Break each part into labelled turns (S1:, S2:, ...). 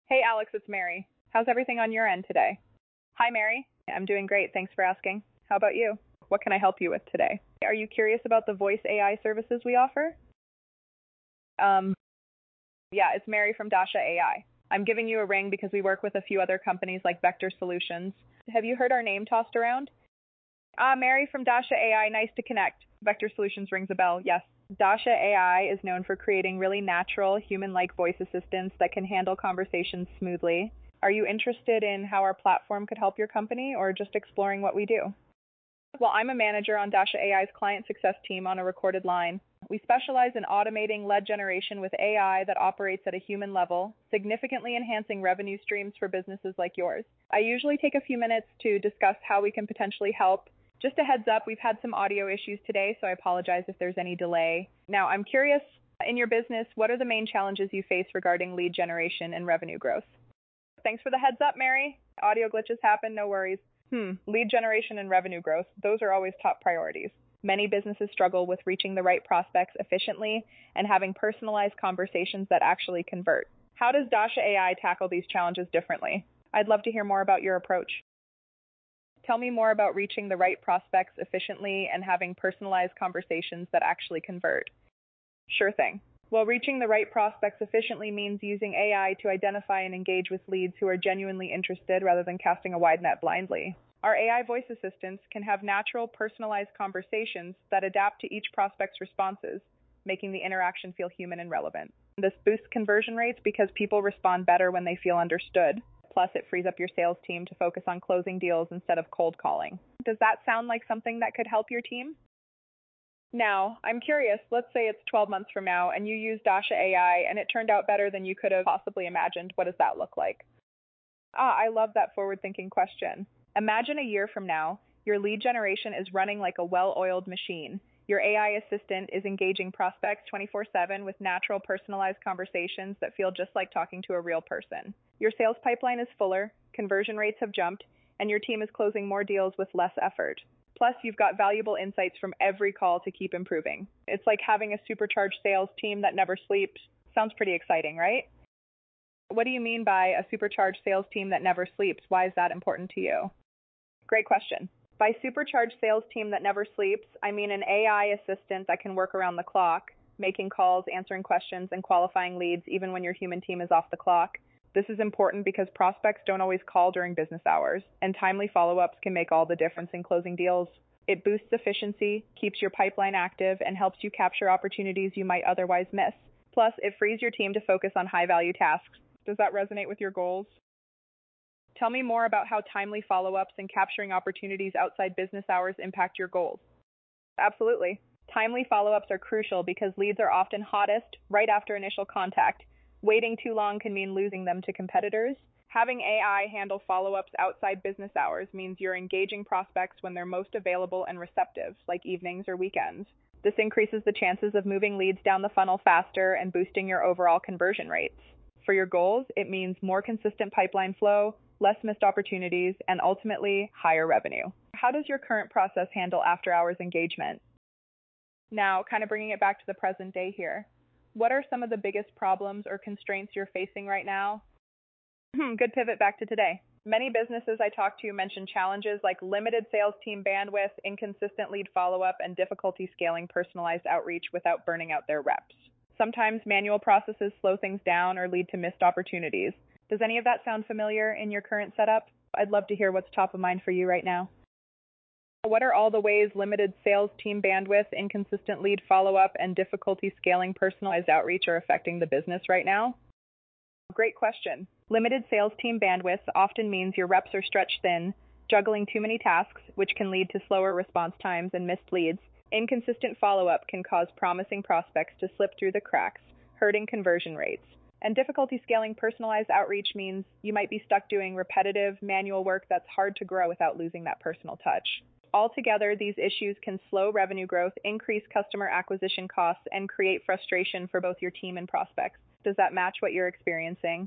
S1: Hey Alex, it's Mary. How's everything on your end today? Hi Mary. I'm doing great. Thanks for asking. How about you? What can I help you with today? Are you curious about the voice AI services we offer? Um, yeah, it's Mary from Dasha AI. I'm giving you a ring because we work with a few other companies like Vector Solutions. Have you heard our name tossed around? Mary from Dasha AI, nice to connect. Vector Solutions rings a bell, yes. Dasha AI is known for creating really natural, human-like voice assistants that can handle conversations smoothly. Are you interested in how our platform could help your company or just exploring what we do? Well, I'm a manager on Dasha AI's client success team on a recorded line. We specialize in automating lead generation with AI that operates at a human level, significantly enhancing revenue streams for businesses like yours. I usually take a few minutes to discuss how we can potentially help. Just a heads up, we've had some audio issues today, so I apologize if there's any delay. Now, I'm curious, in your business, what are the main challenges you face regarding lead generation and revenue growth? Thanks for the heads up, Mary. Audio glitches happen, no worries. Lead generation and revenue growth, those are always top priorities. Many businesses struggle with reaching the right prospects efficiently and having personalized conversations that actually convert. How does Dasha AI tackle these challenges differently? I'd love to hear more about your approach. Tell me more about reaching the right prospects efficiently and having personalized conversations that actually convert. Sure thing. Well, reaching the right prospects efficiently means using AI to identify and engage with leads who are genuinely interested rather than casting a wide net blindly. Our AI voice assistants can have natural, personalized conversations that adapt to each prospect's responses, making the interaction feel human and relevant. This boosts conversion rates because people respond better when they feel understood. Plus, it frees up your sales team to focus on closing deals instead of cold calling. Does that sound like something that could help your team? Now, I'm curious, let's say it's 12 months from now and you use Dasha AI and it turned out better than you could have possibly imagined. What does that look like? I love that forward-thinking question. Imagine a year from now, your lead generation is running like a well-oiled machine. Your AI assistant is engaging prospects 24/7 with natural, personalized conversations that feel just like talking to a real person. Your sales pipeline is fuller, conversion rates have jumped, and your team is closing more deals with less effort. Plus, you've got valuable insights from every call to keep improving. It's like having a supercharged sales team that never sleeps. Sounds pretty exciting, right? What do you mean by a supercharged sales team that never sleeps? Why is that important to you? Great question. By supercharged sales team that never sleeps, I mean an AI assistant that can work around the clock, making calls, answering questions, and qualifying leads even when your human team is off the clock. This is important because prospects don't always call during business hours, and timely follow-ups can make all the difference in closing deals. It boosts efficiency, keeps your pipeline active, and helps you capture opportunities you might otherwise miss. Plus, it frees your team to focus on high-value tasks. Does that resonate with your goals? Tell me more about how timely follow-ups and capturing opportunities outside business hours impact your goals. Absolutely. Timely follow-ups are crucial because leads are often hottest right after initial contact. Waiting too long can mean losing them to competitors. Having AI handle follow-ups outside business hours means you're engaging prospects when they're most available and receptive, like evenings or weekends. This increases the chances of moving leads down the funnel faster and boosting your overall conversion rates. For your goals, it means more consistent pipeline flow, less missed opportunities, and ultimately, higher revenue. How does your current process handle after-hours engagement? Now, kind of bringing it back to the present day here. What are some of the biggest problems or constraints you're facing right now? Good pivot back to today. Many businesses I talk to mention challenges like limited sales team bandwidth, inconsistent lead follow-up, and difficulty scaling personalized outreach without burning out their reps. Sometimes manual processes slow things down or lead to missed opportunities. Does any of that sound familiar in your current setup? I'd love to hear what's top of mind for you right now. What are all the ways limited sales team bandwidth, inconsistent lead follow-up, and difficulty scaling personalized outreach are affecting the business right now? Great question. Limited sales team bandwidth often means your reps are stretched thin, juggling too many tasks, which can lead to slower response times and missed leads. Inconsistent follow-up can cause promising prospects to slip through the cracks, hurting conversion rates. And difficulty scaling personalized outreach means you might be stuck doing repetitive, manual work that's hard to grow without losing that personal touch. Altogether, these issues can slow revenue growth, increase customer acquisition costs, and create frustration for both your team and prospects. Does that match what you're experiencing?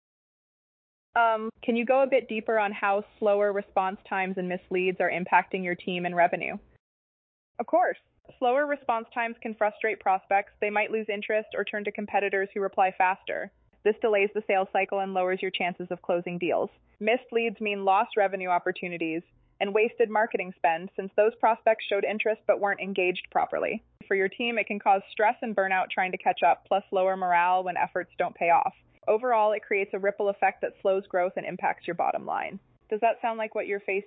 S1: Can you go a bit deeper on how slower response times and missed leads are impacting your team and revenue? Of course. Slower response times can frustrate prospects. They might lose interest or turn to competitors who reply faster. This delays the sales cycle and lowers your chances of closing deals. Missed leads mean lost revenue opportunities and wasted marketing spend since those prospects showed interest but weren't engaged properly. For your team, it can cause stress and burnout trying to catch up, plus lower morale when efforts don't pay off. Overall, it creates a ripple effect that slows growth and impacts your bottom line. Does that sound like what you're facing?